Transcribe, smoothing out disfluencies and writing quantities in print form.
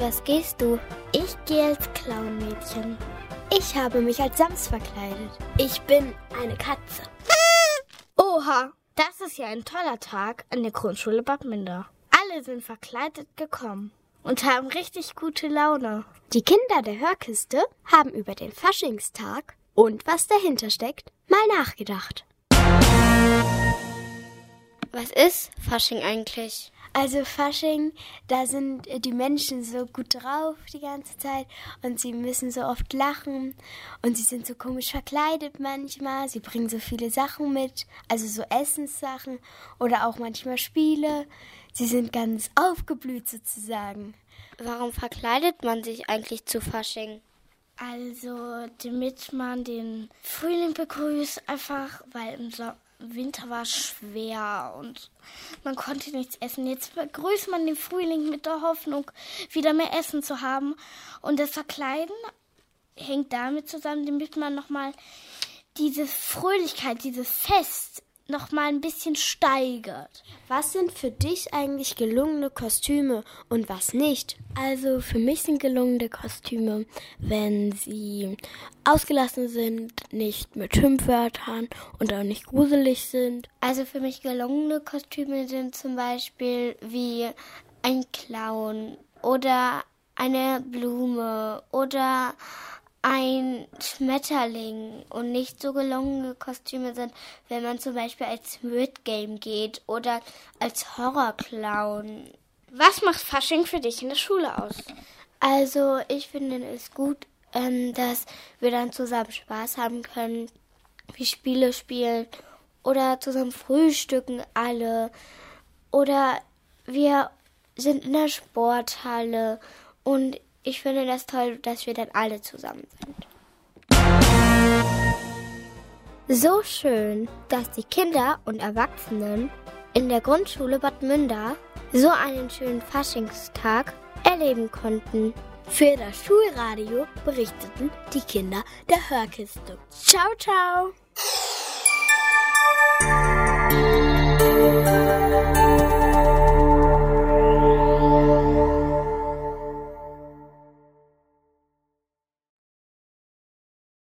was gehst du? Ich gehe als Clownmädchen. Ich habe mich als Sams verkleidet. Ich bin eine Katze. Oha, das ist ja ein toller Tag an der Grundschule Bad Münder. Alle sind verkleidet gekommen und haben richtig gute Laune. Die Kinder der Hörkiste haben über den Faschingstag und was dahinter steckt, mal nachgedacht. Was ist Fasching eigentlich? Also Fasching, da sind die Menschen so gut drauf die ganze Zeit und sie müssen so oft lachen und sie sind so komisch verkleidet manchmal. Sie bringen so viele Sachen mit, also so Essenssachen oder auch manchmal Spiele. Sie sind ganz aufgeblüht sozusagen. Warum verkleidet man sich eigentlich zu Fasching? Also, damit man den Frühling begrüßt, einfach weil im Winter war schwer und man konnte nichts essen. Jetzt begrüßt man den Frühling mit der Hoffnung, wieder mehr Essen zu haben. Und das Verkleiden hängt damit zusammen, damit man nochmal diese Fröhlichkeit, dieses Fest nochmal ein bisschen steigert. Was sind für dich eigentlich gelungene Kostüme und was nicht? Also für mich sind gelungene Kostüme, wenn sie ausgelassen sind, nicht mit Schimpfwörtern und auch nicht gruselig sind. Also für mich gelungene Kostüme sind zum Beispiel wie ein Clown oder eine Blume oder ein Schmetterling. Und nicht so gelungene Kostüme sind, wenn man zum Beispiel als Squid Game geht oder als Horrorclown. Was macht Fasching für dich in der Schule aus? Also ich finde es gut, dass wir dann zusammen Spaß haben können, wie Spiele spielen oder zusammen frühstücken alle. Oder wir sind in der Sporthalle und ich finde das toll, dass wir dann alle zusammen sind. So schön, dass die Kinder und Erwachsenen in der Grundschule Bad Münder so einen schönen Faschingstag erleben konnten. Für das Schulradio berichteten die Kinder der Hörkiste. Ciao, ciao!